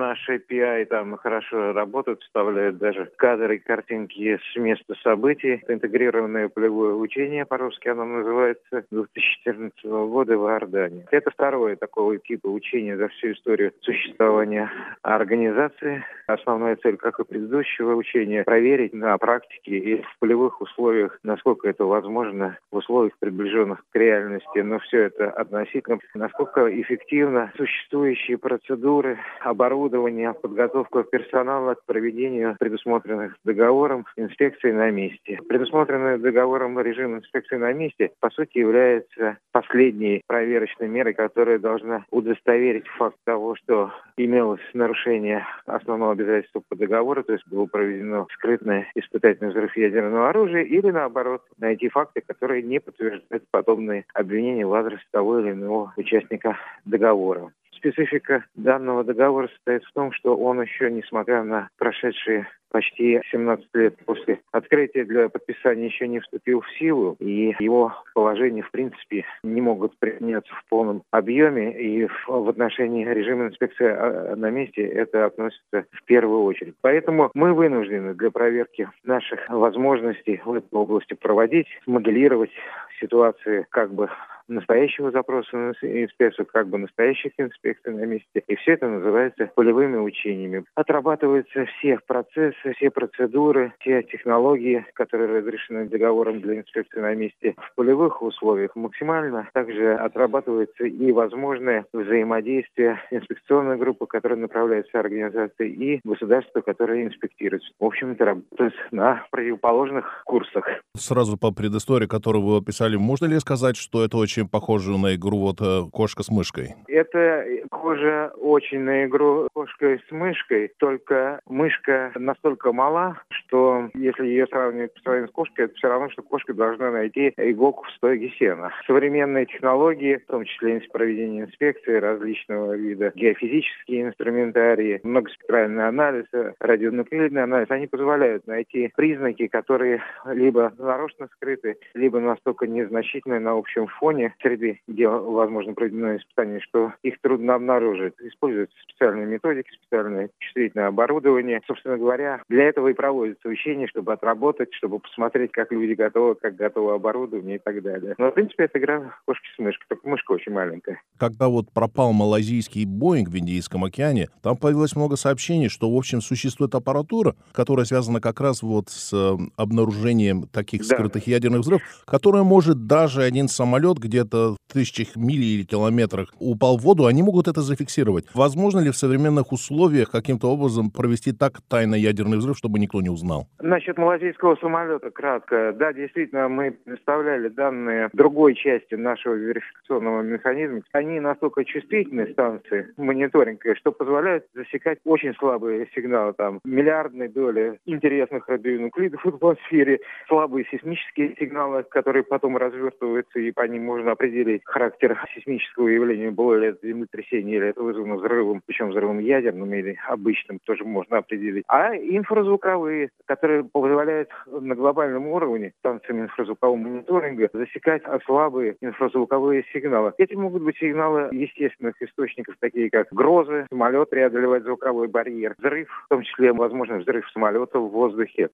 наши PI там хорошо работают, вставляют даже кадры и картинки с места событий. Интегрированное полевое учение, по-русски оно называется, 2014 года в Иордании. Это второе такого типа учения за всю историю существования организации. Основная цель, как и предыдущего учения, проверить на практике и в полевых условиях, насколько это возможно, в условиях, приближенных к реальности, но все это относительно, насколько эффективно существующие процедуры, оборудование, подготовка персонала к проведению предусмотренных договором инспекций на месте. Предусмотренный договором режим инспекции на месте, по сути, является последней проверочной мерой, которая должна удостоверить факт того, что имелось нарушение основного обязательства по договору, то есть было проведено скрытное испытательный взрыв ядерного оружия, или наоборот, найти факты, которые не подтверждают подобные обвинения в адрес того или иного участника договора. Специфика данного договора состоит в том, что он еще, несмотря на прошедшие почти 17 лет после открытия для подписания, еще не вступил в силу, и его положения, в принципе, не могут применяться в полном объеме, и в отношении режима инспекции на месте это относится в первую очередь. Поэтому мы вынуждены для проверки наших возможностей в этой области проводить, моделировать ситуации как бы настоящего запроса на инспекцию, как бы настоящих инспекций на месте. И все это называется полевыми учениями. Отрабатываются все процессы, все процедуры, все технологии, которые разрешены договором для инспекции на месте в полевых условиях максимально. Также отрабатывается и возможное взаимодействие инспекционной группы, которая направляется организацией, и государства, которое инспектируется. В общем, это работает на противоположных курсах. Сразу по предыстории, которую вы описали, можно ли сказать, что это очень похоже на игру «Кошка с мышкой»? Это похоже очень на игру «Кошка с мышкой», только мышка настолько мала, что если ее сравнивать по сравнению с кошкой, это все равно, что кошка должна найти иголку в стоге сена. Современные технологии, в том числе проведение инспекции различного вида, геофизические инструментарии, многоспектральный анализ, радионуклидный анализ, они позволяют найти признаки, которые либо нарочно скрыты, либо настолько незначительны на общем фоне среды, где возможно проведено испытание, что их трудно обнаружить. Используются специальные методики, специальное чувствительное оборудование. Собственно говоря, для этого и проводятся учения, чтобы отработать, чтобы посмотреть, как люди готовы, как готово оборудование и так далее. Но, в принципе, это игра кошки с мышкой, только мышка очень маленькая. Когда пропал малайзийский «Боинг» в Индийском океане, там появилось много сообщений, что, в общем, существует аппаратура, которая связана как раз с обнаружением таких скрытых ядерных взрывов, которая может даже один самолет где-то в тысячах миль или километрах упал в воду, они могут это зафиксировать. Возможно ли в современных условиях каким-то образом провести так тайный ядерный взрыв, чтобы никто не узнал? Насчет малайзийского самолета кратко. Да, действительно, мы представляли данные другой части нашего верификационного механизма. Они настолько чувствительны, станции мониторинга, что позволяют засекать очень слабые сигналы, там, миллиардной доли интересных радионуклидов в атмосфере, слабые сейсмические сигналы, которые потом развертываются, и по ним можно определить характер сейсмического явления, было ли это землетрясение или это вызвано взрывом, причем взрывом ядерным или обычным, тоже можно определить. А инфразвуковые, которые позволяют на глобальном уровне станциями инфразвукового мониторинга засекать слабые инфразвуковые сигналы. Эти могут быть сигналы естественных источников, такие как грозы, самолет преодолевает звуковой барьер, взрыв, в том числе, возможно, взрыв самолета в воздухе.